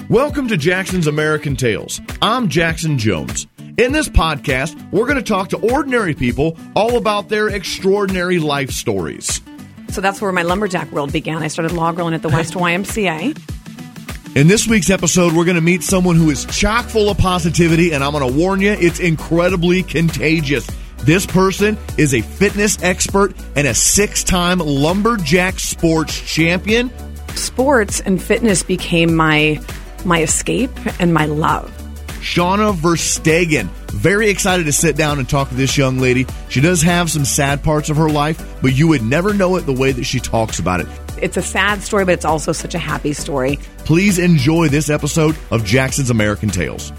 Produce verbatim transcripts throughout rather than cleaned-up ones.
Welcome to Jackson's American Tales. I'm Jackson Jones. In this podcast, we're going to talk to ordinary people all about their extraordinary life stories. So that's where my lumberjack world began. I started log rolling at the West Y M C A. In this week's episode, we're going to meet someone who is chock full of positivity, and I'm going to warn you, it's incredibly contagious. This person is a fitness expert and a six-time lumberjack sports champion. Sports and fitness became my my escape and my love. Shauna Verstegen. Very excited to sit down and talk to this young lady. She does have some sad parts of her life, but you would never know it the way that she talks about it. It's a sad story, but it's also such a happy story. Please enjoy this episode of Jackson's American Tales.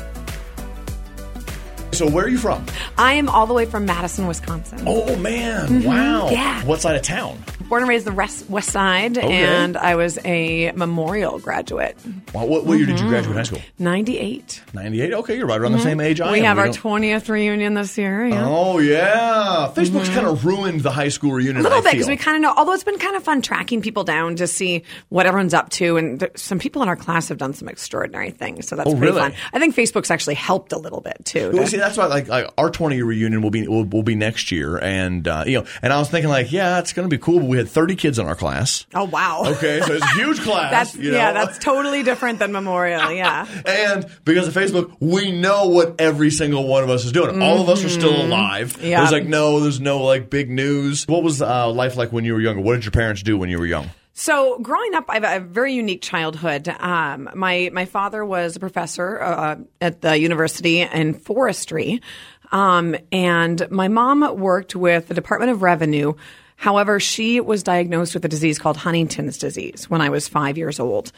So where are you from? I am all the way from Madison, Wisconsin. Oh, man. Mm-hmm. Wow. Yeah. What side of town? Born and raised the west, west side, Okay. and I was a Memorial graduate. Wow. What, what year did you graduate high school? ninety-eight. ninety-eight? Okay, you're right around the same age I am. We have We our don't- twentieth reunion this year. Yeah. Oh, yeah. Facebook's kind of ruined the high school reunion, A little I bit, feel. because we kind of know, although it's been kind of fun tracking people down to see what everyone's up to. And there, some people in our class have done some extraordinary things. So that's Oh, pretty really? fun. I think Facebook's actually helped a little bit, too. Well, to- see, that's why, like, like our twenty-year reunion will be will, will be next year, and uh, you know, and I was thinking, like, yeah, it's going to be cool. But we had thirty kids in our class. Oh, wow. Okay, so it's a huge class. That's you know? Yeah, that's totally different than Memorial, yeah. And because of Facebook, we know what every single one of us is doing. All of us are still alive. Yeah. There's like no, there's no like big news. What was uh, life like when you were younger? What did your parents do when you were young? So growing up, I have a very unique childhood. Um, my my father was a professor uh, at the university in forestry, um, and my mom worked with the Department of Revenue. However, she was diagnosed with a disease called Huntington's disease when I was five years old.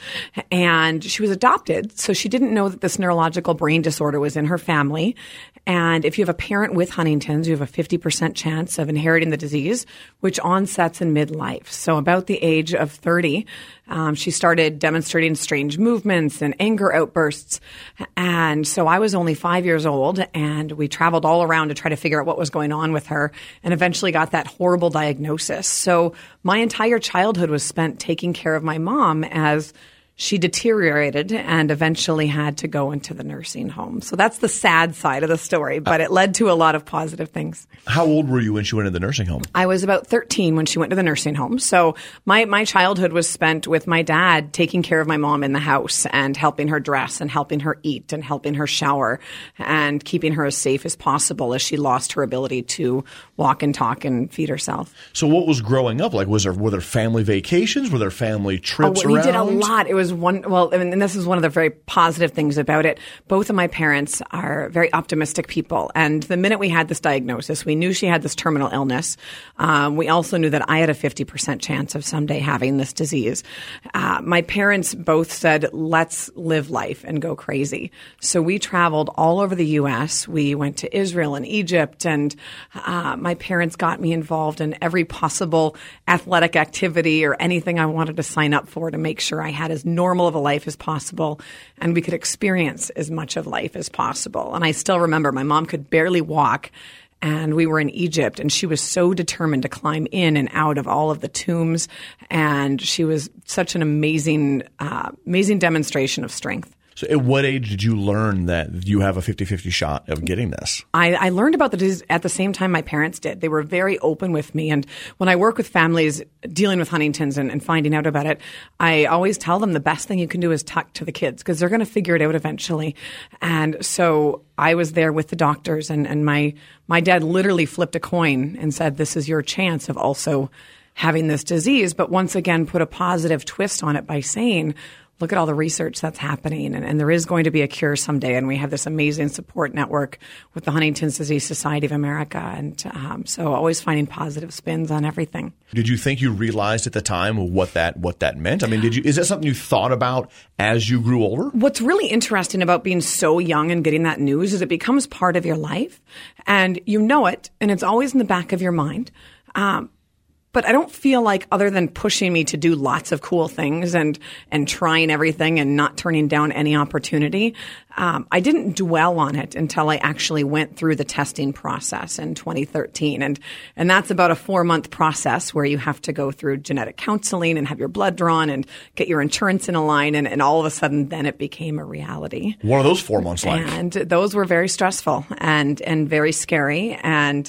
And she was adopted, so she didn't know that this neurological brain disorder was in her family. And if you have a parent with Huntington's, you have a fifty percent chance of inheriting the disease, which onsets in midlife. So about the age of thirty, um, she started demonstrating strange movements and anger outbursts. And so I was only five years old, and we traveled all around to try to figure out what was going on with her, and eventually got that horrible diagnosis. So my entire childhood was spent taking care of my mom as she deteriorated and eventually had to go into the nursing home. So that's the sad side of the story, but it led to a lot of positive things. How old were you when she went into the nursing home? I was about thirteen when she went to the nursing home. So my, my childhood was spent with my dad taking care of my mom in the house and helping her dress and helping her eat and helping her shower and keeping her as safe as possible as she lost her ability to walk and talk and feed herself. So what was growing up like? Was there were there family vacations? Were there family trips Oh, we around? did a lot. It was one, well, and this is one of the very positive things about it. Both of my parents are very optimistic people. And the minute we had this diagnosis, we knew she had this terminal illness. Um, we also knew that I had a fifty percent chance of someday having this disease. Uh, my parents both said, let's live life and go crazy. So we traveled all over the U S. We went to Israel and Egypt, and uh, my parents got me involved in every possible athletic activity or anything I wanted to sign up for to make sure I had as normal of a life as possible and we could experience as much of life as possible. And I still remember my mom could barely walk, and we were in Egypt, and she was so determined to climb in and out of all of the tombs, and she was such an amazing, uh, amazing demonstration of strength. So at what age did you learn that you have a fifty-fifty shot of getting this? I, I learned about the disease at the same time my parents did. They were very open with me. And when I work with families dealing with Huntington's and, and finding out about it, I always tell them the best thing you can do is talk to the kids because they're going to figure it out eventually. And so I was there with the doctors, and, and my, my dad literally flipped a coin and said, this is your chance of also having this disease. But once again, put a positive twist on it by saying, look at all the research that's happening, and, and there is going to be a cure someday. And we have this amazing support network with the Huntington's Disease Society of America. And um, so always finding positive spins on everything. Did you think you realized at the time what that what that meant? I mean, did you? Is that something you thought about as you grew older? What's really interesting about being so young and getting that news is it becomes part of your life, and you know it, and it's always in the back of your mind. Um, But I don't feel like, other than pushing me to do lots of cool things and and trying everything and not turning down any opportunity, um, I didn't dwell on it until I actually went through the testing process in twenty thirteen. And and that's about a four-month process where you have to go through genetic counseling and have your blood drawn and get your insurance in a line. And, and all of a sudden, then it became a reality. What are those four months like? And those were very stressful and and very scary. And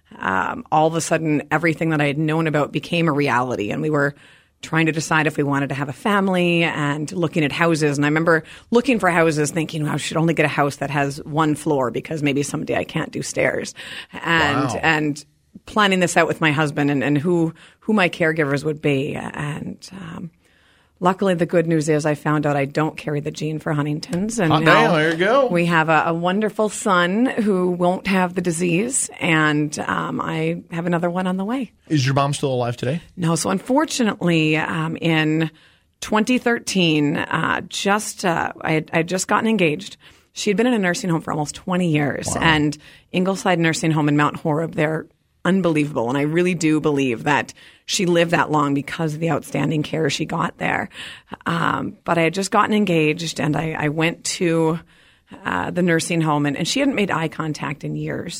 Um, all of a sudden, everything that I had known about became a reality, and we were trying to decide if we wanted to have a family and looking at houses. And I remember looking for houses thinking, well, I should only get a house that has one floor because maybe someday I can't do stairs. And wow. and planning this out with my husband and, and who, who my caregivers would be. And um, luckily, the good news is I found out I don't carry the gene for Huntington's. And oh, now damn, there you go. We have a, a wonderful son who won't have the disease, and um, I have another one on the way. Is your mom still alive today? No. So unfortunately, um, in twenty thirteen, uh, just uh, I, had, I had just gotten engaged. She had been in a nursing home for almost twenty years, wow. and Ingleside Nursing Home in Mount Horeb, they're unbelievable. And I really do believe that she lived that long because of the outstanding care she got there. Um, but I had just gotten engaged, and I, I went to uh, the nursing home, and, and she hadn't made eye contact in years.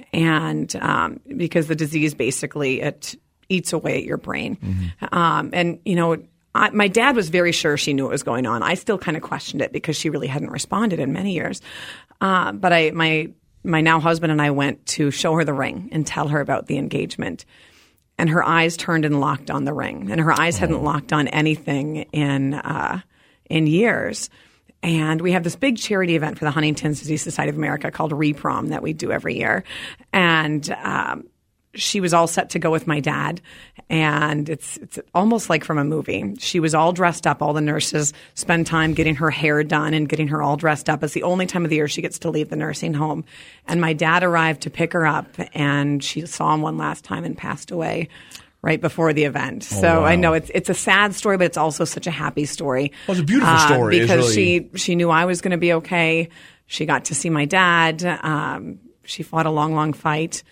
And um, because the disease basically, it eats away at your brain. Mm-hmm. Um, and, you know, I, my dad was very sure she knew what was going on. I still kind of questioned it because she really hadn't responded in many years. Uh, but I, my My now husband and I went to show her the ring and tell her about the engagement. And her eyes turned and locked on the ring. And her eyes oh. hadn't locked on anything in uh, in years. And we have this big charity event for the Huntington's Disease Society of America called ReProm that we do every year. And um, she was all set to go with my dad. And it's it's almost like from a movie. She was all dressed up. All the nurses spend time getting her hair done and getting her all dressed up. It's the only time of the year she gets to leave the nursing home. And my dad arrived to pick her up, and she saw him one last time and passed away right before the event. Oh, so wow. I know it's it's a sad story, but it's also such a happy story. Well, it's a beautiful story. Uh, because really... she, she knew I was going to be okay. She got to see my dad. Um, she fought a long, long fight.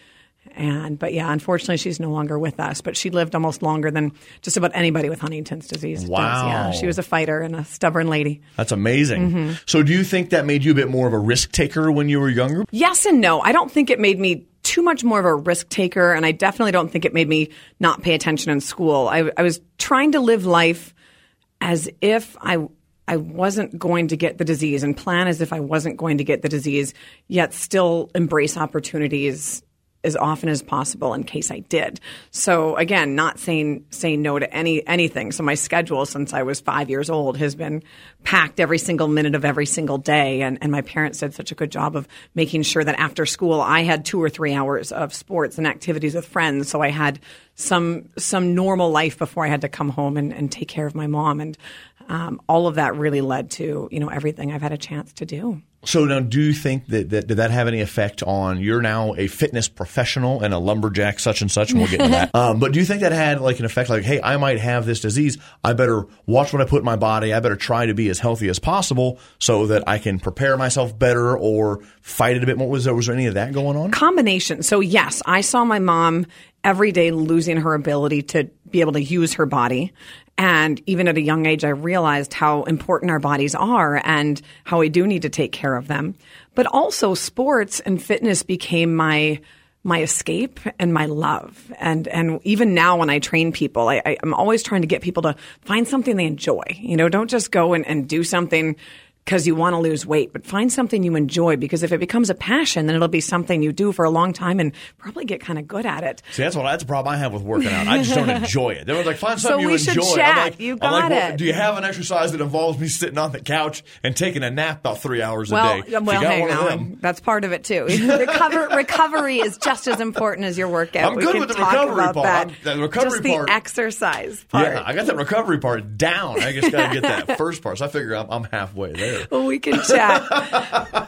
And but yeah, unfortunately, she's no longer with us. But she lived almost longer than just about anybody with Huntington's disease. Wow. Does. Yeah, she was a fighter and a stubborn lady. That's amazing. Mm-hmm. So do you think that made you a bit more of a risk taker when you were younger? Yes and no. I don't think it made me too much more of a risk taker, and I definitely don't think it made me not pay attention in school. I, I was trying to live life as if I I wasn't going to get the disease, and plan as if I wasn't going to get the disease, yet still embrace opportunities as often as possible in case I did. So again, not saying saying no to any anything. So my schedule since I was five years old has been packed every single minute of every single day. And, and my parents did such a good job of making sure that after school I had two or three hours of sports and activities with friends. So I had some some normal life before I had to come home and, and take care of my mom. And um, all of that really led to, you know, everything I've had a chance to do. So now, do you think that, that did that have any effect on, you're now a fitness professional and a lumberjack such and such, and we'll get into that. Um, but do you think that had like an effect like, hey, I might have this disease. I better watch what I put in my body. I better try to be as healthy as possible so that I can prepare myself better or fight it a bit more? Was there, was there any of that going on? Combination. So yes, I saw my mom every day losing her ability to be able to use her body. And even at a young age, I realized how important our bodies are and how we do need to take care of them. But also sports and fitness became my my escape and my love. And and even now when I train people, I, I, I'm always trying to get people to find something they enjoy. You know, don't just go and, and do something because you want to lose weight, but find something you enjoy, because if it becomes a passion, then it'll be something you do for a long time and probably get kind of good at it. See, that's what that's a problem I have with working out. I just don't enjoy it. They were like, find something so you we enjoy. Should chat. I'm like, you I'm got like, well, it. do you have an exercise that involves me sitting on the couch and taking a nap about three hours well, a day? Well, hang on. That's part of it too. Recover, recovery is just as important as your workout. I'm we good can with the talk recovery about part. That. I'm, the recovery just the part. exercise part. Yeah, I got that recovery part down. I just got to get that first part. So I figure I'm, I'm halfway there. Well, we can chat.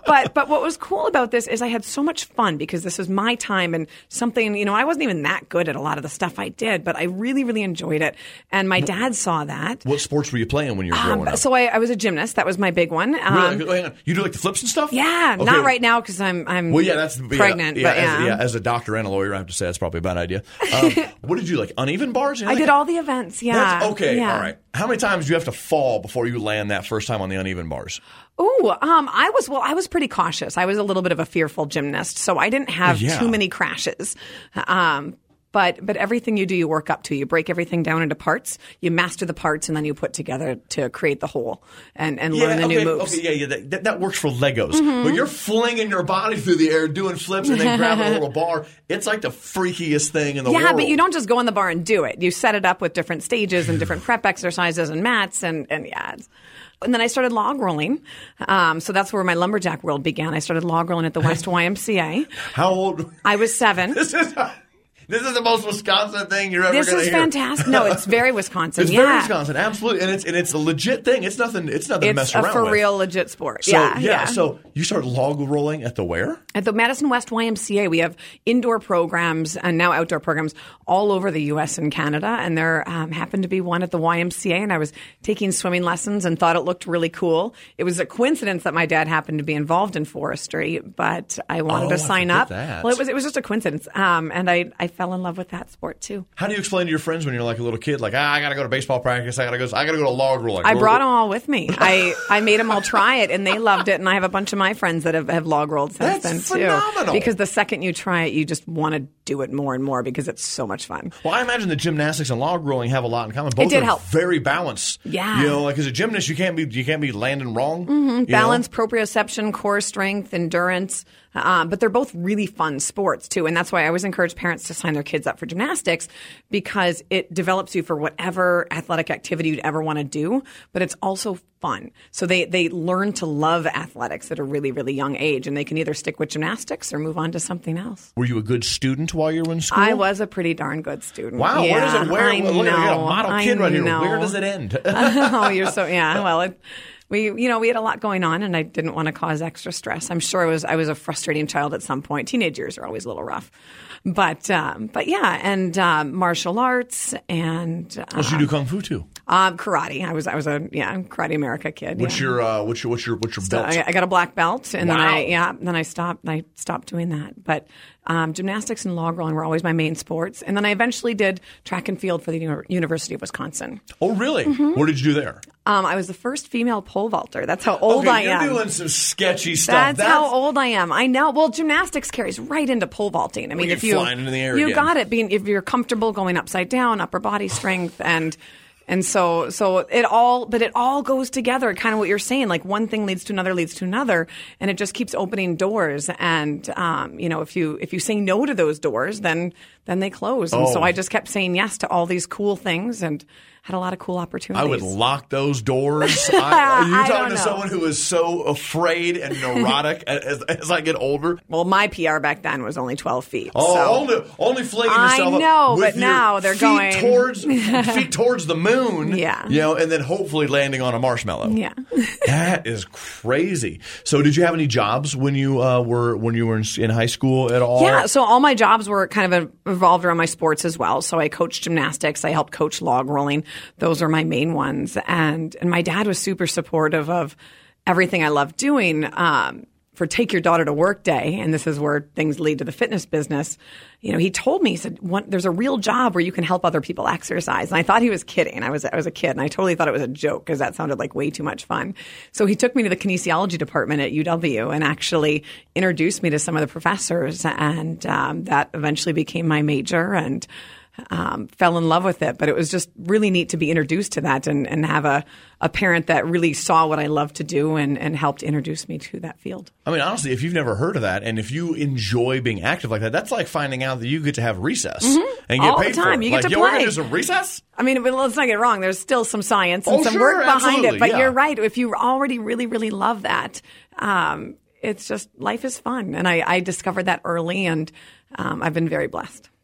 but but what was cool about this is I had so much fun because this was my time and something, you know, I wasn't even that good at a lot of the stuff I did, but I really, really enjoyed it. And my dad saw that. What sports were you playing when you were growing um, up? So I, I was a gymnast. That was my big one. Um, really? Hang on. You do like the flips and stuff? Yeah, okay. Not right now because I'm I'm well, yeah, that's, pregnant. Yeah, yeah, but yeah. As, yeah, as a doctor and a lawyer, I have to say that's probably a bad idea. Um, what did you like? Uneven bars? I did all the events. Yeah. That's, okay. Yeah. All right. How many times do you have to fall before you land that first time on the uneven bars? Oh, um, I was well. I was pretty cautious. I was a little bit of a fearful gymnast, so I didn't have yeah. too many crashes. Um, but but everything you do, you work up to. You break everything down into parts. You master the parts, and then you put together to create the whole and, and yeah, learn the okay, new moves. Okay, yeah, yeah, that, that works for Legos. Mm-hmm. But you're flinging your body through the air, doing flips, and then grabbing a little bar. It's like the freakiest thing in the yeah, world. Yeah, but you don't just go on the bar and do it. You set it up with different stages and different prep exercises and mats, and and yeah. It's, And then I started log rolling. Um, so that's where my lumberjack world began. I started log rolling at the West Y M C A. How old? I was seven. This is this is the most Wisconsin thing you're ever going to hear. This is fantastic. No, it's very Wisconsin. It's yeah. very Wisconsin, absolutely, and it's and it's a legit thing. It's nothing. It's nothing it's to mess around with. It's a for real legit sport. So, yeah, yeah, yeah. So you started log rolling at the where? At the Madison West Y M C A. We have indoor programs and now outdoor programs all over the U S and Canada. And there um, happened to be one at the Y M C A, and I was taking swimming lessons and thought it looked really cool. It was a coincidence that my dad happened to be involved in forestry, but I wanted oh, to sign I up. That. Well, it was it was just a coincidence, um, and I I fell in love with that sport too. How do you explain to your friends when you're like a little kid, like, ah, I got to go to baseball practice, I got to go, I got to go to log rolling? I brought them all with me. I, I made them all try it, and they loved it. And I have a bunch of my friends that have, have log rolled since That's then phenomenal. too. Because the second you try it, you just want to do it more and more because it's so much fun. Well, I imagine the gymnastics and log rolling have a lot in common. Both it did are help. very balanced. Yeah, you know, like as a gymnast, you can't be you can't be landing wrong. Mm-hmm. Balance, know? proprioception, core strength, endurance. Um, but they're both really fun sports too, and that's why I always encourage parents to sign their kids up for gymnastics because it develops you for whatever athletic activity you'd ever want to do. But it's also fun, so they they learn to love athletics at a really really young age, and they can either stick with gymnastics or move on to something else. Were you a good student while you were in school? I was a pretty darn good student. Wow, yeah, where does it? Where? I Look, know, we got a model I kid right here. know. Where does it end? Oh, you're so yeah. Well. It, We, you know, we had a lot going on, and I didn't want to cause extra stress. I'm sure I was, I was a frustrating child at some point. Teenage years are always a little rough, but, um, but yeah, and um, martial arts and. Uh, oh, so you do kung fu too? Um, karate. I was, I was a yeah, Karate America kid. What's yeah. your, uh, what's your, what's your, what's your So belt? I, I got a black belt, and wow. then I, yeah, then I stopped. I stopped doing that, but. Um, gymnastics and log rolling were always my main sports. And then I eventually did track and field for the Uni- University of Wisconsin. Oh, really? Mm-hmm. What did you do there? Um, I was the first female pole vaulter. That's how old okay, I you're am. You're doing some sketchy stuff. That's, That's how old I am. I know. Well, gymnastics carries right into pole vaulting. I mean, well, if you flying into the air you again. got it. Being if you're comfortable going upside down, upper body strength, and and so so it all, but it all goes together. Kind of what you're saying. Like one thing leads to another, leads to another, and it just keeps opening doors. And um, you know, if you if you say no to those doors, then then they close. And oh. so I just kept saying yes to all these cool things and had a lot of cool opportunities. I would lock those doors. I, are you I talking don't to know. someone who is so afraid and neurotic as, as I get older? Well, my P R back then was only twelve feet. Oh, so. only only flinging I yourself up know, with but your now they're feet going- towards feet towards the moon. Yeah. you know, and then hopefully landing on a marshmallow. Yeah. That is crazy. So, did you have any jobs when you uh, were when you were in, in high school at all? Yeah, so all my jobs were kind of revolved around my sports as well. So I coached gymnastics, I helped coach log rolling. Those are my main ones. And and my dad was super supportive of everything I loved doing. Um, for Take Your Daughter to Work Day, and this is where things lead to the fitness business, you know, he told me, he said, One, there's a real job where you can help other people exercise. And I thought he was kidding. I was, I was a kid, and I totally thought it was a joke because that sounded like way too much fun. So he took me to the kinesiology department at U W and actually introduced me to some of the professors, and um, that eventually became my major, and Um, fell in love with it. But it was just really neat to be introduced to that and, and have a, a parent that really saw what I loved to do and, and helped introduce me to that field. I mean, honestly, if you've never heard of that and if you enjoy being active like that, that's like finding out that you get to have recess Mm-hmm. and get All the paid time. for it. You get like, to yo, we're play. gonna do some recess? I mean, but let's not get it wrong. There's still some science and Oh, some sure, work behind absolutely, it. But yeah. you're right. If you already really, really love that, um, it's just life is fun. And I, I discovered that early, and um, I've been very blessed.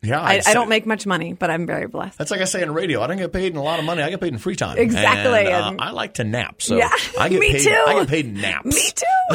Yeah, I, I'd I don't say- make much money, but I'm very blessed. That's like I say in radio. I don't get paid in a lot of money. I get paid in free time. Exactly. And, uh, And- I like to nap. So Yeah, I get me paid, too. I get paid in naps. Me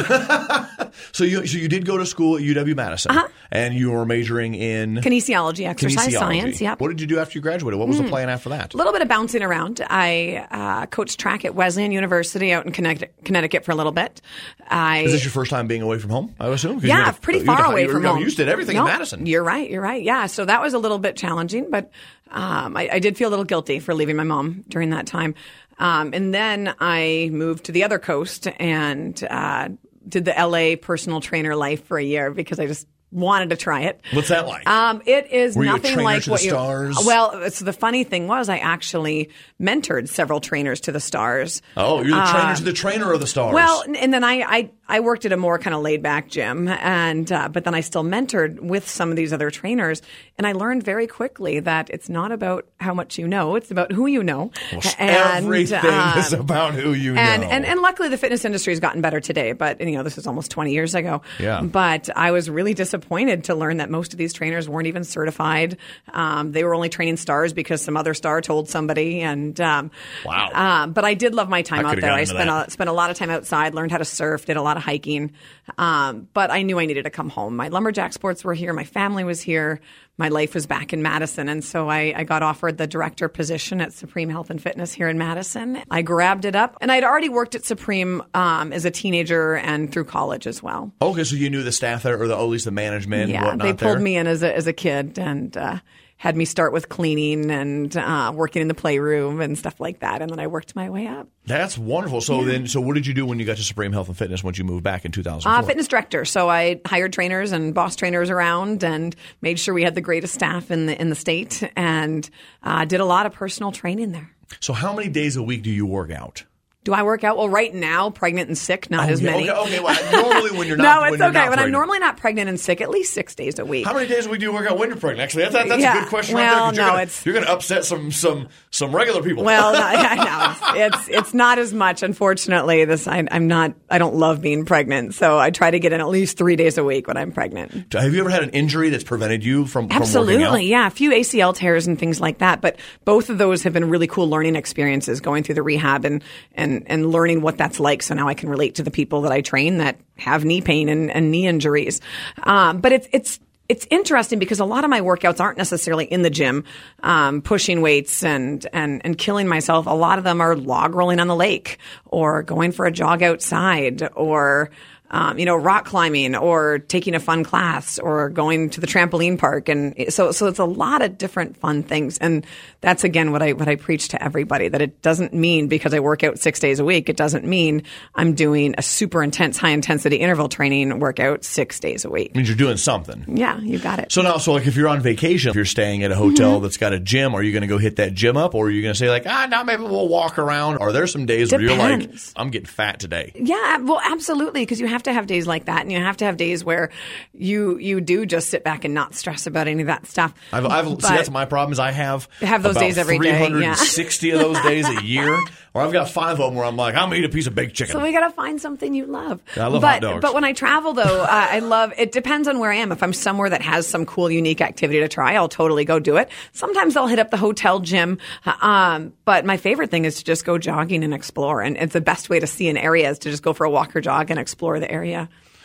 too. So you so you did go to school at U W-Madison, Uh-huh. and you were majoring in Kinesiology, exercise kinesiology. science. Yep. What did you do after you graduated? What was the plan after that? A little bit of bouncing around. I uh, coached track at Wesleyan University out in Connecticut, Connecticut for a little bit. I Is this your first time being away from home, I would assume? 'Cause you yeah, went to- pretty you went far to- away you were- from I mean, home. You just did everything No, in Madison. You're right. You're right. Yeah. So that was a little bit challenging, but um, I, I did feel a little guilty for leaving my mom during that time. Um, and then I moved to the other coast and uh, did the L A personal trainer life for a year because I just wanted to try it. What's that like? Um, it is Were you a nothing trainer like to what the you. stars? Well, so the funny thing was, I actually mentored several trainers to the stars. oh, you're the trainer to the trainer of the stars. uh, Well, and then I, I, I worked at a more kind of laid back gym, and uh, but then I still mentored with some of these other trainers, and I learned very quickly that it's not about how much you know; it's about who you know. Well, And, everything um, is about who you and, know. and and luckily the fitness industry has gotten better today, but you know this was almost twenty years ago. Yeah. But I was really disappointed to learn that most of these trainers weren't even certified. Um, they were only training stars because some other star told somebody. And um, Wow. Uh, but I did love my time I out could've there. gotten I into spent that. a, spent a lot of time outside, learned how to surf, did a lot of hiking. Um, but I knew I needed to come home. My lumberjack sports were here. My family was here. My life was back in Madison. And so I, I got offered the director position at Supreme Health and Fitness here in Madison. I grabbed it up. And I'd already worked at Supreme um, as a teenager and through college as well. okay, so you knew the staff there, or the, at least the management and Yeah, whatnot they pulled there? me in as a, as a kid and uh, had me start with cleaning and uh, working in the playroom and stuff like that. And then I worked my way up. That's wonderful. So then, so what did you do when you got to Supreme Health and Fitness once you moved back in two thousand four? Uh, fitness director. So I hired trainers and boss trainers around and made sure we had the greatest staff in the in the state and uh, did a lot of personal training there. So how many days a week do you work out? Do I work out? Well, right now, pregnant and sick, not Oh, as yeah, many. Okay, okay. Well, normally when you're not, no, when it's you're okay. not When I'm pregnant. normally not pregnant and sick, at least six days a week. How many days a week do you work out when you're pregnant? Actually, that's, that, that's Yeah. a good question. Well, right there, 'cause no, you're gonna, it's- you're going to upset some some some regular people. Well, no, I know it's it's not as much. Unfortunately, this I, I'm not. I don't love being pregnant, so I try to get in at least three days a week when I'm pregnant. Have you ever had an injury that's prevented you from, from working out? Absolutely, yeah, a few A C L tears and things like that. But both of those have been really cool learning experiences, going through the rehab and and and learning what that's like. So now I can relate to the people that I train that have knee pain and, and knee injuries. Um, but it's it's. It's interesting because a lot of my workouts aren't necessarily in the gym, um, pushing weights and, and, and killing myself. A lot of them are log rolling on the lake or going for a jog outside or, um, you know, rock climbing or taking a fun class or going to the trampoline park. And so, so it's a lot of different fun things. And that's again what I, what I preach to everybody, that it doesn't mean because I work out six days a week, it doesn't mean I'm doing a super intense, high intensity interval training workout six days a week. It means you're doing something. Yeah, you got it. So now, so like if you're on vacation, if you're staying at a hotel Mm-hmm. that's got a gym, are you going to go hit that gym up, or are you going to say like, ah, now maybe we'll walk around? Are there some days where you're like, Depends. I'm getting fat today? Yeah, well, absolutely, because you have to have days like that, and you have to have days where you you do just sit back and not stress about any of that stuff. I've, I've see, But- that's my problem is I have Have those about days every day, yeah. three hundred sixty of those days a year, or I've got five of them where I'm like, I'm gonna eat a piece of baked chicken. So we got to find something you love. I love but, hot dogs. But when I travel, though, uh, I love. It depends on where I am. If I'm somewhere that has some cool, unique activity to try, I'll totally go do it. Sometimes I'll hit up the hotel gym. Um, but my favorite thing is to just go jogging and explore. And it's the best way to see an area is to just go for a walk or jog and explore the area.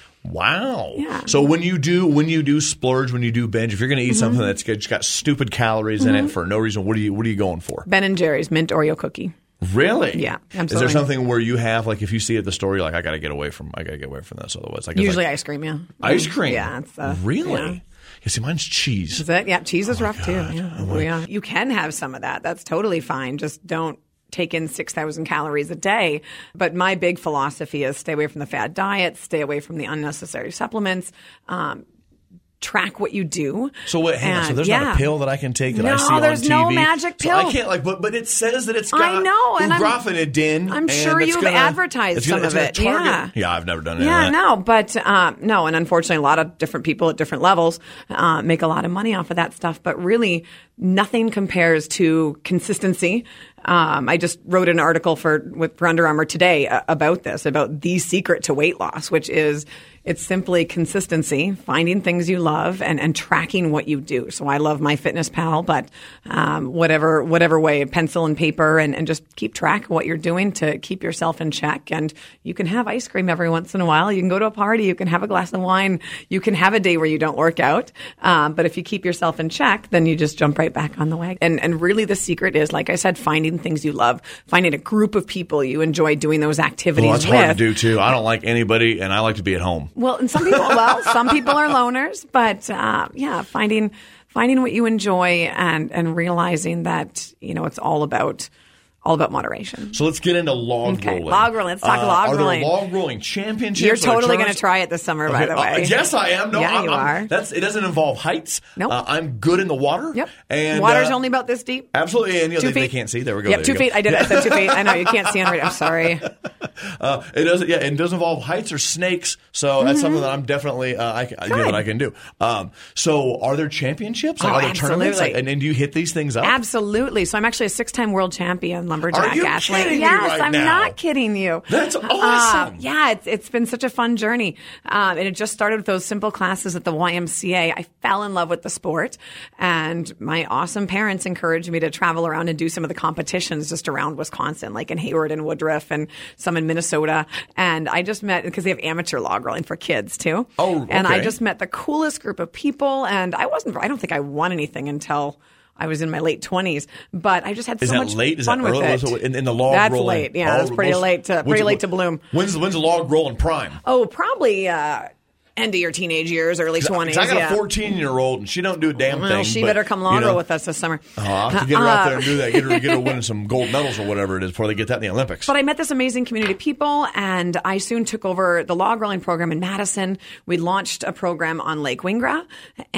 Wow. Yeah. So when you do when you do splurge, when you do binge, if you're going to eat Mm-hmm. something that's got, got stupid calories in it for no reason, what are you what are you going for? Ben and Jerry's mint Oreo cookie. Really? Yeah, Is absolutely. there something where you have like if you see at the store, you're like, I got to get away from I got to get away from this, otherwise, like it's Usually like, ice cream. Yeah. ice cream. Yeah. It's, uh, really. yeah. You see, mine's cheese. Is it? Yeah, cheese is rough God. too. Yeah. Oh, Oh, yeah. You can have some of that. That's totally fine. Just don't take in six thousand calories a day. But my big philosophy is stay away from the fad diet, stay away from the unnecessary supplements, um, track what you do. So wait, hang on. So And, there's yeah. not a pill that I can take that No, I see on there's T V? no magic So I pill. can't like, but but it says that it's got I know, and I'm- ugrafenidin. I'm sure and it's you've gonna- advertised it's gonna- some it's of gonna it. target- Yeah. Yeah, I've never done it. Yeah, no, but um, no, and unfortunately, a lot of different people at different levels uh, make a lot of money off of that stuff. But really, nothing compares to consistency, Um, I just wrote an article for with for Under Armour today uh, about this, about the secret to weight loss, which is it's simply consistency, finding things you love, and, and tracking what you do. So I love MyFitnessPal, but um, whatever whatever way, pencil and paper, and, and just keep track of what you're doing to keep yourself in check. And you can have ice cream every once in a while. You can go to a party. You can have a glass of wine. You can have a day where you don't work out. Um, but if you keep yourself in check, then you just jump right back on the wagon. And, and really the secret is, like I said, finding things you love, finding a group of people you enjoy doing those activities well, that's with. hard to do, too. I don't like anybody, and I like to be at home. Well, and some people, well, some people are loners, but uh, yeah, finding finding what you enjoy and and realizing that, you know, it's all about all about moderation. So let's get into log okay. rolling. Log rolling. Let's talk uh, log are rolling. Are there log rolling championships? You're totally going to to try it this summer, by okay. the way. Uh, yes, I am. No, yeah, I'm, you I'm, are. That's it. Doesn't involve heights. Nope. Uh, I'm good in the water. Yep. And water's uh, only about this deep. Absolutely. And you know, two they, feet. they can't see. There we go. Yep, there two you feet. Go. I did. I said two feet. I know you can't see on radio. I'm sorry. Uh, it doesn't. Yeah, it doesn't involve heights or snakes. So mm-hmm. that's something that I'm definitely uh, I, you know, that I can do. Um, so are there championships? Like, oh, are there absolutely. tournaments? Like, and, and do you hit these things up? Absolutely. So I'm actually a six-time world champion lumberjack are you athlete. Kidding yes, me right I'm now? not kidding you. That's awesome. Uh, yeah, it's it's been such a fun journey, um, and it just started with those simple classes at the Y M C A. I fell in love with the sport, and my awesome parents encouraged me to travel around and do some of the competitions just around Wisconsin, like in Hayward and Woodruff, and some in Minnesota. And I just met, because they have amateur log rolling for kids too. Oh, okay. And I just met the coolest group of people, and I wasn't. I don't think I won anything until I was in my late twenties, but I just had Is so that much late? Is fun that with early? it. So in, in the log that's rolling, late. Yeah, oh, that's pretty most, late to pretty late to bloom. When's when's the log rolling prime? Oh, probably uh, end of your teenage years, early twenties. I got yeah. a fourteen-year-old, and she don't do a damn well, thing. she but, better come log you know, roll with us this summer. Uh, I'll have to get her out Uh, there and do that. Get her, get her winning some gold medals or whatever it is before they get that in the Olympics. But I met this amazing community of people, and I soon took over the log rolling program in Madison. We launched a program on Lake Wingra,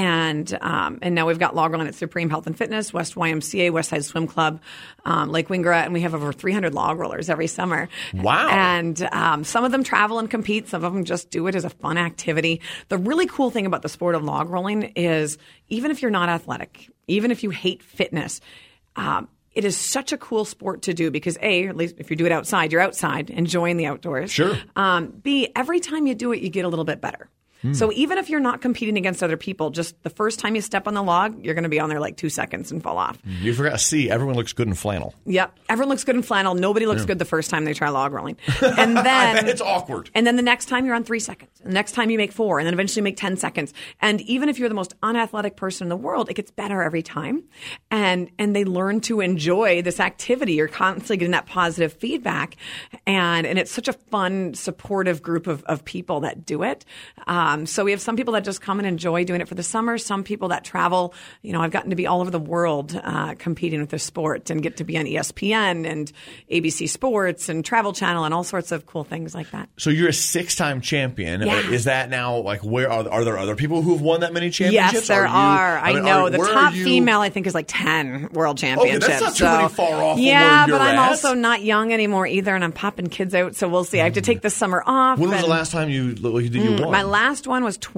and um, and now we've got log rolling at Supreme Health and Fitness, West Y M C A, West Side Swim Club, um, Lake Wingra, and we have over three hundred log rollers every summer. Wow. And um, some of them travel and compete. Some of them just do it as a fun activity. The really cool thing about the sport of log rolling is, even if you're not athletic, even if you hate fitness, um, it is such a cool sport to do because A, at least if you do it outside, you're outside enjoying the outdoors. Sure. Um, B, every time you do it, you get a little bit better. Hmm. So even if you're not competing against other people, just the first time you step on the log, you're going to be on there like two seconds and fall off. You forgot. See, everyone looks good in flannel. Yep. Everyone looks good in flannel. Nobody looks Yeah. good the first time they try log rolling. And then I bet it's awkward. And then the next time you're on three seconds. And the next time you make four. And then eventually you make ten seconds. And even if you're the most unathletic person in the world, it gets better every time. And and they learn to enjoy this activity. You're constantly getting that positive feedback. And and it's such a fun, supportive group of, of people that do it. Um, so we have some people that just come and enjoy doing it for the summer. Some people that travel. You know, I've gotten to be all over the world uh, competing with this sport and get to be on E S P N and A B C Sports and Travel Channel and all sorts of cool things like that. So you're a six-time champion. Yeah. Is that now, like, where are, are there other people who have won that many championships? Yes, there are. You, are. I, mean, know. are, the where top are you? female, I think, is like ten world championships. Okay, that's not too so, many far off from yeah, where you're but I'm at. also not young anymore either, and I'm popping kids out, so we'll see. I have to take the summer off. When was and, the last time you, you, you mm, won? My last one was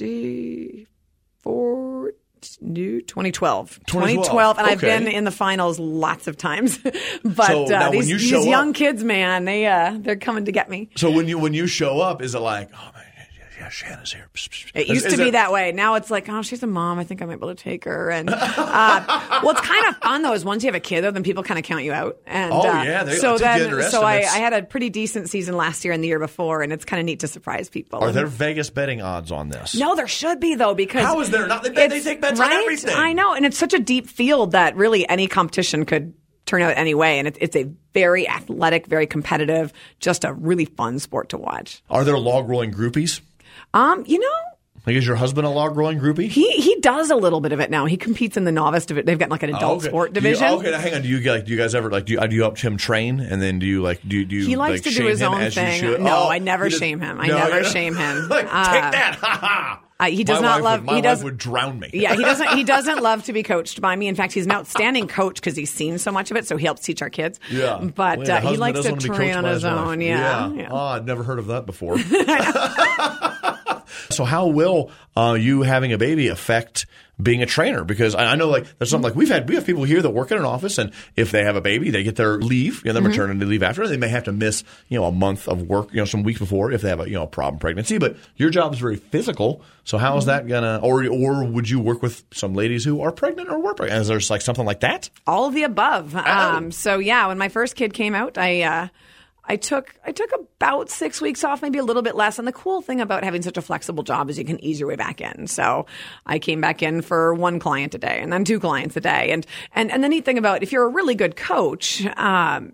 twenty-four... twenty twelve. twenty twelve, and okay. I've been in the finals lots of times. but So, now uh, when these, you these show young up- kids, man, they uh, they're coming to get me. So when you when you show up, is it like, oh man, yeah, Shanna's here? It Is- used is to be there- that way. Now it's like, oh, she's a mom. I think I might be able to take her. And uh, well, it's kind of fun though. Is once you have a kid, though, then people kind of count you out. And Oh, uh, yeah, they- so they take then, the so I, I underestimates. had a pretty decent season last year and the year before, and it's kind of neat to surprise people. Are And- there Vegas betting odds on this? No, there should be though, because How is there not? They, bet, they it's- take bets on right? everything. I know, and it's such a deep field that really any competition could turn out any way, and it, it's a very athletic, very competitive, just a really fun sport to watch. Are there log rolling groupies? Um, you know. Like, is your husband a log rolling groupie? He he does a little bit of it now. He competes in the novice division. They've got like an adult Oh, okay. sport Do you- division. okay, now hang on. Do you like? Do you guys ever like? Do you, do you help him train? And then do you like? Do you? Do you He likes like, to do shame his him own as you thing. should? No, Oh, I never he does- shame him. I No, never yeah. shame him. Like, Uh, take that! Ha ha! Uh, he does my not wife love. Would, my he does. wife would drown me. Yeah, he doesn't. He doesn't love to be coached by me. In fact, he's an outstanding coach because he's seen so much of it. So he helps teach our kids. Yeah, but Well, yeah, uh, he husband likes doesn't to want be train coached on by his wife. own. Yeah. yeah. yeah. Oh, I've never heard of that before. So how will uh, you having a baby affect being a trainer? Because I know like there's something like we've had we have people here that work in an office, and if they have a baby, they get their leave, you know, their mm-hmm. maternity leave after. They may have to miss, you know, a month of work, you know, some weeks before if they have a you know a problem pregnancy. But your job is very physical, so how is that gonna? Or or would you work with some ladies who are pregnant or were pregnant? Is there like something like that? All of the above. Oh. Um, so yeah, when my first kid came out, I. Uh, I took I took about six weeks off, maybe a little bit less. And the cool thing about having such a flexible job is you can ease your way back in. So I came back in for one client a day and then two clients a day. And and, and the neat thing about if you're a really good coach, um,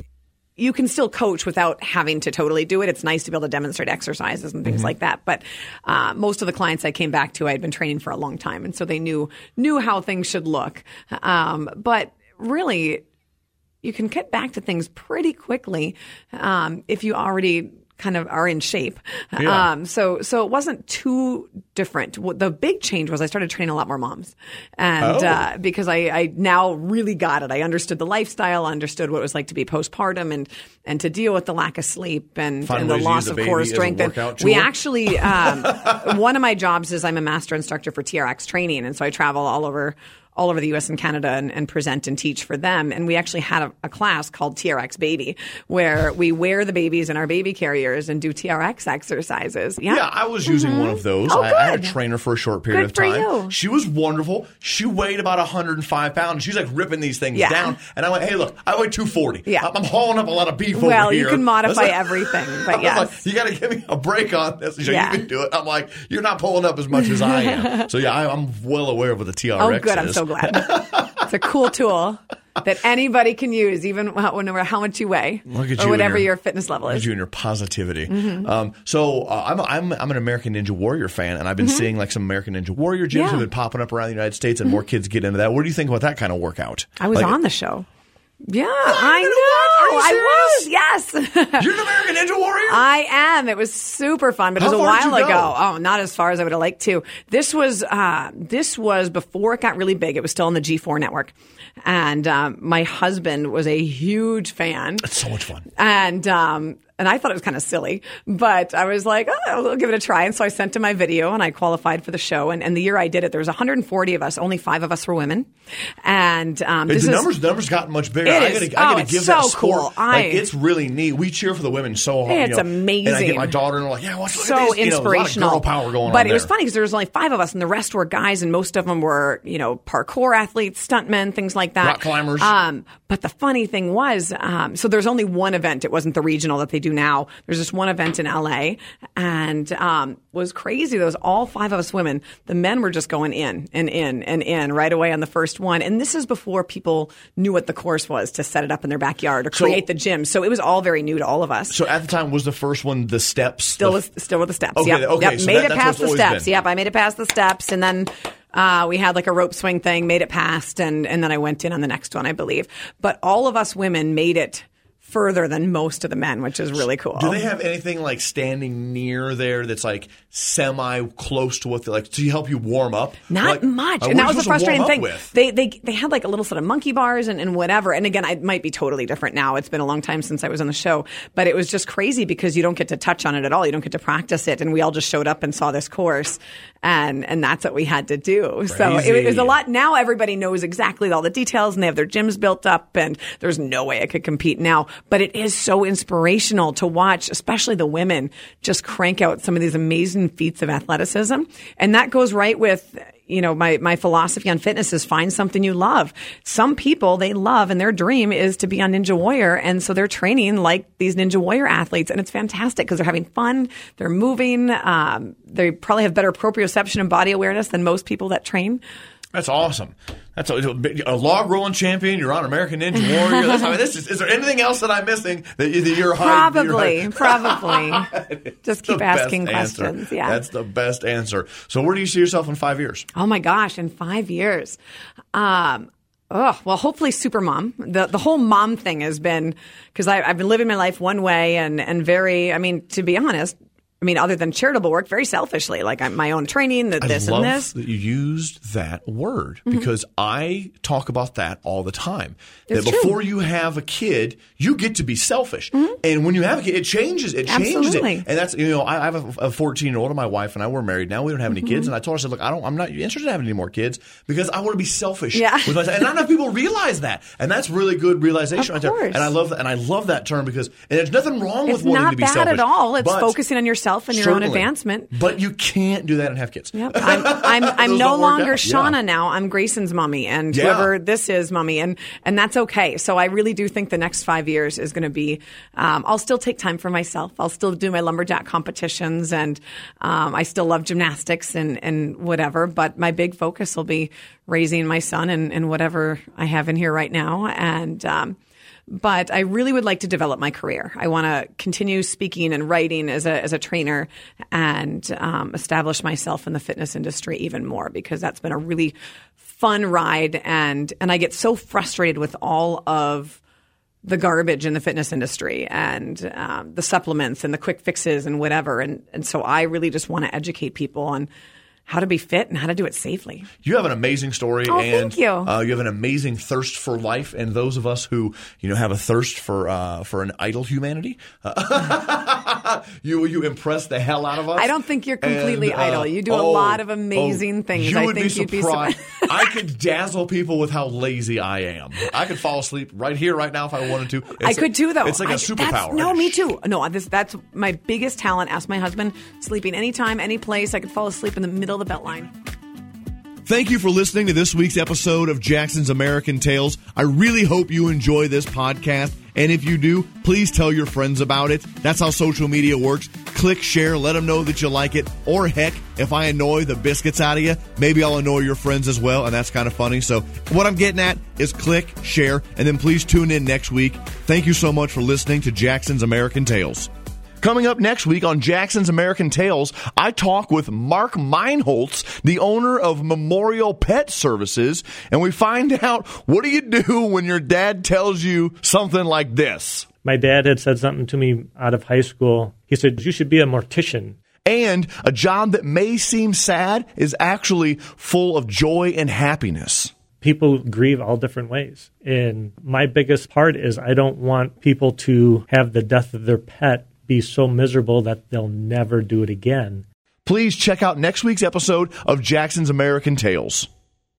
you can still coach without having to totally do it. It's nice to be able to demonstrate exercises and things mm-hmm. like that. But uh, most of the clients I came back to, I had been training for a long time. And so they knew knew how things should look. Um, but really, you can get back to things pretty quickly um, if you already kind of are in shape. Yeah. Um, so so it wasn't too different. The big change was I started training a lot more moms. And oh. uh, because I, I now really got it. I understood the lifestyle, understood what it was like to be postpartum and, and to deal with the lack of sleep and, and the loss of core strength. And we actually, um, one of my jobs is I'm a master instructor for T R X training. And so I travel all over all over the U S and Canada and, and present and teach for them. And we actually had a, a class called T R X Baby where we wear the babies in our baby carriers and do T R X exercises. Yeah, yeah I was using mm-hmm. one of those. Oh, I, I had a trainer for a short period good of time. For you. She was wonderful. She weighed about one hundred five pounds. She's like ripping these things yeah. down. And I went, hey, look, I weigh two forty. Yeah. I'm hauling up a lot of beef well, over here. Well, you can modify like, everything, but yes. Like, you got to give me a break on this. So yeah. you can do it. I'm like, you're not pulling up as much as I am. So yeah, I, I'm well aware of what the T R X is. Oh, good. is. I'm so glad. It's a cool tool that anybody can use, even no matter how much you weigh Look at or you whatever your, your fitness level is. Look at you and your positivity. Mm-hmm. Um, so uh, I'm, I'm I'm an American Ninja Warrior fan, and I've been mm-hmm. seeing like some American Ninja Warrior gyms yeah. have been popping up around the United States, and mm-hmm. more kids get into that. What do you think about that kind of workout? I was like, on the show. Yeah, what? I know. I was. Yes. You're an American Ninja Warrior? I am. It was super fun, but How it was a far while did you ago. go? Oh, not as far as I would have liked to. This was uh, this was before it got really big. It was still on the G four network, and um, my husband was a huge fan. It's so much fun. And um, and I thought it was kind of silly, but I was like, oh, I'll give it a try. And so I sent him my video, and I qualified for the show. And, and the year I did it, there was one hundred forty of us. Only five of us were women. And um, this the is, numbers numbers gotten much bigger. It I is. gotta, I gotta oh, give so that score. Cool. I, like, it's really neat. We cheer for the women so hard. It's you know, amazing. And I get my daughter, and I'm like, yeah, watch so look at these. inspirational. You know, a lot of girl power going but on it there. was funny because there was only five of us, and the rest were guys, and most of them were, you know, parkour athletes, stuntmen, things like that. Rock climbers. Um, but the funny thing was, um, so there's only one event. It wasn't the regional that they do now. There's just one event in L A, and um, was crazy. There was all five of us women. The men were just going in and in and in right away on the first one. And this is before people knew what the course was to set it up in their backyard or create so, the gym. So it was all very new to all of us. So at the time, was the first one the steps? Still, the was, still with the steps. Okay, yep. okay. Yep. So made that, it past the steps. Been. Yep, I made it past the steps, and then. Uh, we had like a rope swing thing, made it past, and, and then I went in on the next one, I believe. But all of us women made it further than most of the men, which is really cool. Do they have anything like standing near there that's like semi close to what they like to help you warm up? Not like, much. Uh, And that was the frustrating thing. With? They they they had like a little set of monkey bars and, and whatever. And again, it might be totally different now. It's been a long time since I was on the show, but it was just crazy because you don't get to touch on it at all. You don't get to practice it. And we all just showed up and saw this course, and and that's what we had to do. Crazy. So it, it was a lot. Now everybody knows exactly all the details, and they have their gyms built up, and there's no way I could compete now. But it is so inspirational to watch, especially the women, just crank out some of these amazing feats of athleticism. And that goes right with, you know, my, my philosophy on fitness is find something you love. Some people, they love and their dream is to be on Ninja Warrior. And so they're training like these Ninja Warrior athletes. And it's fantastic because they're having fun. They're moving. Um, they probably have better proprioception and body awareness than most people that train. That's awesome. That's a, a log rolling champion. You're on American Ninja Warrior. That's, I mean, this is, is there anything else that I'm missing that, you, that you're probably, high, probably. Just keep asking answer. questions. Yeah, that's the best answer. So, where do you see yourself in five years? Oh my gosh, in five years. Um, Oh, well, hopefully super mom. The the whole mom thing has been, because I've been living my life one way and, and very, I mean, to be honest, I mean, other than charitable work, very selfishly, like I'm, my own training, the, this I love and this. that you used that word mm-hmm. because I talk about that all the time. It's that before true. you have a kid, you get to be selfish. Mm-hmm. And when you have a kid, it changes. It changes Absolutely. it. And that's, you know, I, I have a fourteen-year-old and my wife and I were married. Now we don't have any mm-hmm. kids. And I told her, I said, look, I don't, I'm not interested in having any more kids because I want to be selfish. Yeah. With myself. And not enough people realize that. And that's really good realization Of right course. there. And I love that. And I love that term because, and there's nothing wrong It's with wanting not to be bad selfish. at all. It's but focusing on yourself and your own certainly. advancement. But you can't do that and have kids. Yep. I'm, I'm, I'm Those no don't work longer out. Shauna Yeah. now. I'm Grayson's mommy and Yeah. whoever this is mommy. And, and that's okay. So I really do think the next five years is going to be, um, I'll still take time for myself. I'll still do my lumberjack competitions and, um, I still love gymnastics and, and whatever, but my big focus will be raising my son and, and whatever I have in here right now. And, um, But I really would like to develop my career. I want to continue speaking and writing as a as a trainer and um, establish myself in the fitness industry even more because that's been a really fun ride. And, and I get so frustrated with all of the garbage in the fitness industry and um, the supplements and the quick fixes and whatever. And, and so I really just want to educate people on how to be fit and how to do it safely. You have an amazing story, oh, and thank you. Uh, you have an amazing thirst for life. And those of us who, you know, have a thirst for uh, for an idle humanity, uh, you you impress the hell out of us. I don't think you're completely and, uh, idle. You do oh, a lot of amazing oh, things. You I would think be you'd surprised. be surprised. I could dazzle people with how lazy I am. I could fall asleep right here, right now, if I wanted to. It's I could too, though. It's like a I, superpower. No, me too. No, this, that's my biggest talent. Ask my husband. Sleeping anytime, any place. I could fall asleep in the middle of the Beltline. Thank you for listening to this week's episode of Jackson's American Tales. I really hope you enjoy this podcast. And if you do, please tell your friends about it. That's how social media works. Click share, let them know that you like it. Or heck, if I annoy the biscuits out of you, maybe I'll annoy your friends as well. And that's kind of funny. So what I'm getting at is click, share, and then please tune in next week. Thank you so much for listening to Jackson's American Tales. Coming up next week on Jackson's American Tales, I talk with Mark Meinholz, the owner of Memorial Pet Services, and we find out what do you do when your dad tells you something like this. My dad had said something to me out of high school. He said, you should be a mortician. And a job that may seem sad is actually full of joy and happiness. People grieve all different ways. And my biggest part is I don't want people to have the death of their pet be so miserable that they'll never do it again. Please check out next week's episode of Jackson's American Tales.